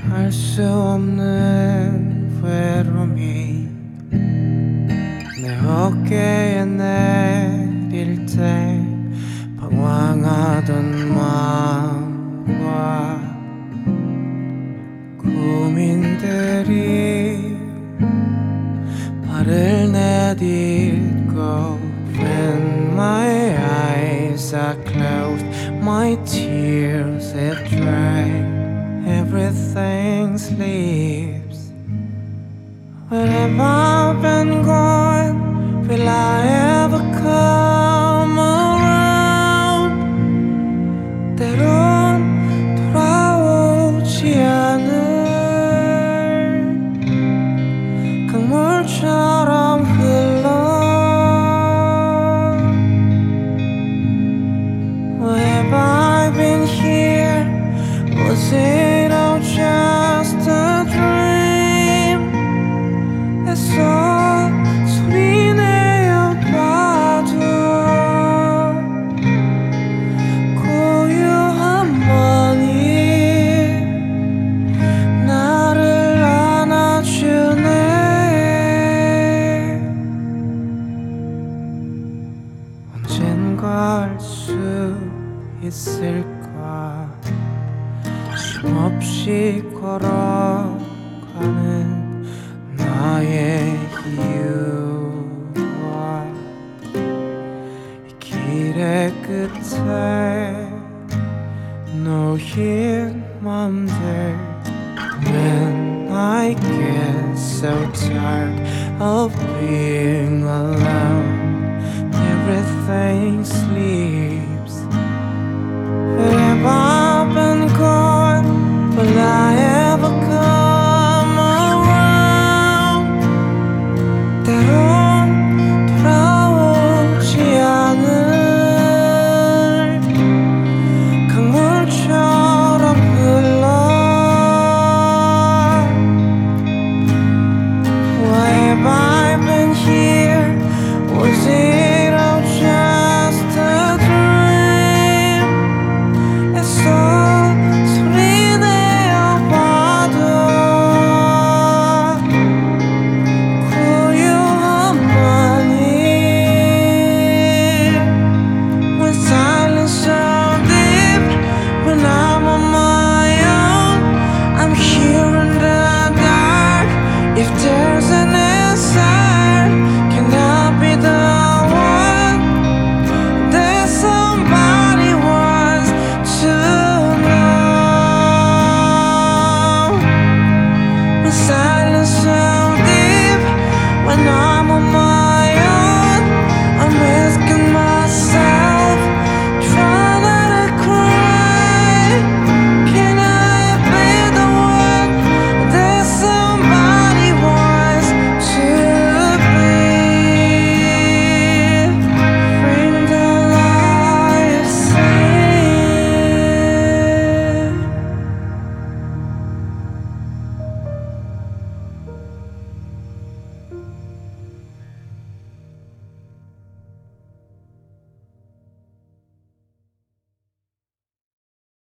알 수 없는 외로움이 내 어깨에 내릴 때 방황하던 마음과 고민들이 발을 내딛고 When my eyes are closed, my tears are dry, everything sleeps. Where have I been gone? Will I ever come around? 때론 돌아오지 않을 강물처럼 흘러 Have I been here? Was it all just a dream? 애써 소리내어 봐도 고요한 번이 나를 안아주네 언젠가 알 수 있을까 쉼없이 걸어가는 나의 이유와 이 길의 끝에 놓인 맘들 When I get so tired of being alone Everything sleeps Wherever